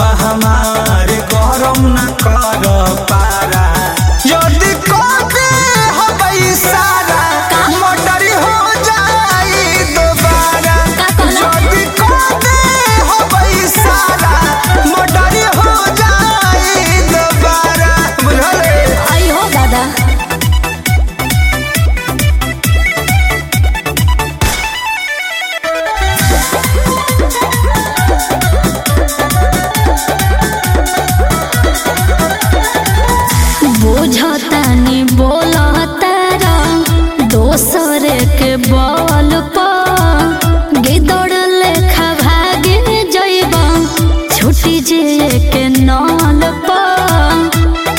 बा हमारे गरम न कर पारा यदि कहते हबई सारा मोटर हो जाई दोबारा यदि कहते हबई सारा मोटर हो जाई दोबारा बुझले आई हो दादा बुझतानी बोलतारा दोसर के बल पर गिदड़ लेखा भागे जइबा छुटी जे के नल पर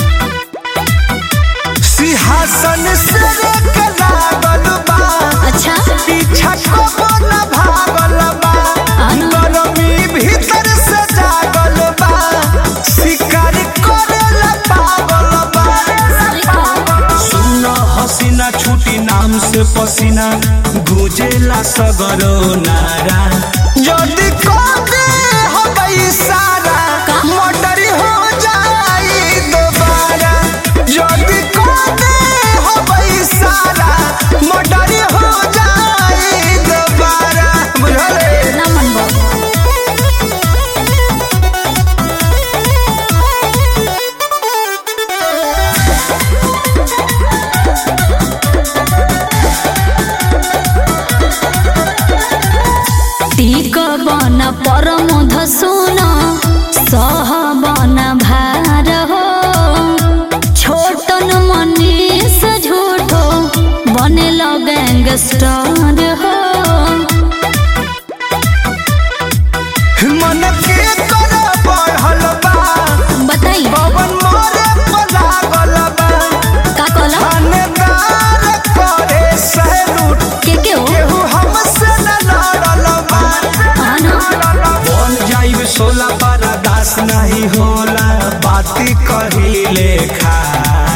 सिंहासन से के लागल बा अच्छा पीछा कबो न भागल बा गरमी भीतर से जागल बा शिकार करेला पागल बा सुन हसीना छुटी नाम से पसीना गुजेला सगरो नारा यदि कहते हबई सारा मोटर हो जाई दोबारा यदि कहते हबई सारा मोटर हो जाई दोबारा बुझले ना मन बाबू टीक बन परमध सुन सह बन भार हो छोटन मनीष झूठो बने गैंगस्टर हो मन के कर बढ़ल बा बताई पवन मोरे लागल बा का कहला थानेदार करे सैलूट के हो केहू हमसे न लड़ल बा बन जाइब सोला पर दास नहीं होला बाती कहिले खा